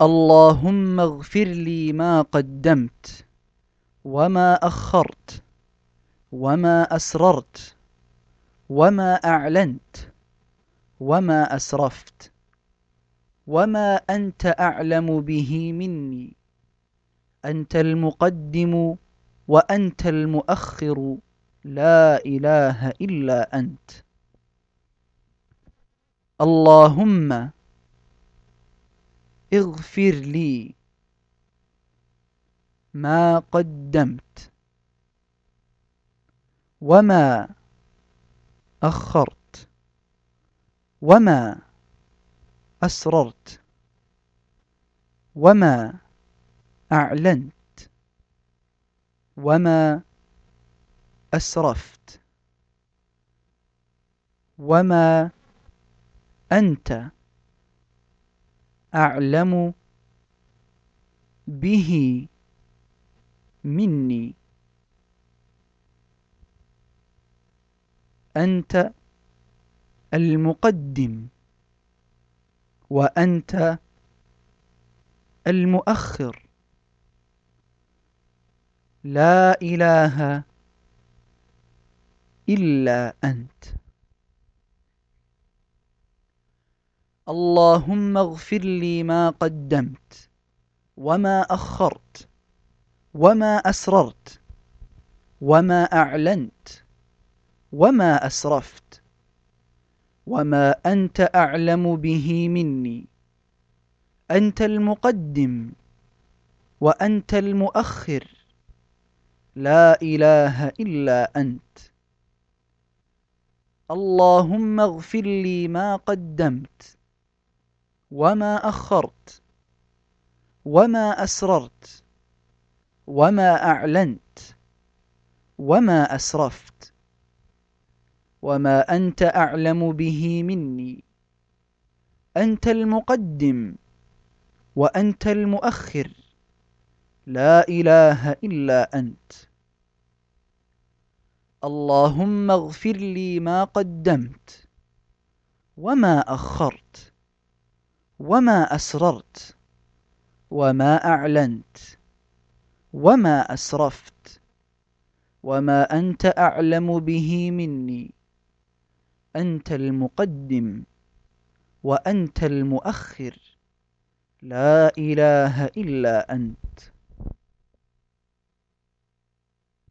اللهم اغفر لي ما قدمت وما أخرت وما أسررت وما أعلنت وما أسرفت وما أنت أعلم به مني. أنت المقدم وأنت المؤخر، لا إله إلا أنت. اللهم اغفر لي ما قدمت وما أخرت وما أسررت وما أعلنت وما أسرفت وما أنت أعلم به مني. أنت المقدم وأنت المؤخر، لا إله إلا أنت. اللهم اغفر لي ما قدمت وما أخرت وما أسررت وما أعلنت وما أسرفت وما أنت أعلم به مني. أنت المقدم وأنت المؤخر، لا إله إلا أنت. اللهم اغفر لي ما قدمت وما أخرت وما أسررت وما أعلنت وما أسرفت وما أنت أعلم به مني. أنت المقدم وأنت المؤخر، لا إله إلا أنت. اللهم اغفر لي ما قدمت وما أخرت وما أسررت وما أعلنت وما أسرفت وما أنت أعلم به مني. أنت المقدم وأنت المؤخر، لا إله إلا أنت.